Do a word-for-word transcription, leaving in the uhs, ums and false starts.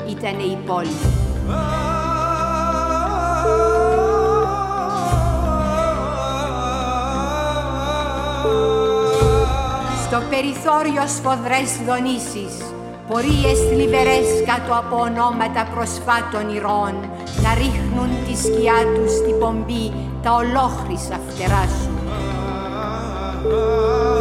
ήτανε η πόλη. Στο περιθώριο σφοδρές δονήσεις, πορείες θλιβερές κάτω από ονόματα προσφάτων ηρώων, να ρίχνουν τη σκιά τους στην πομπή τα ολόχρυσα φτερά σου.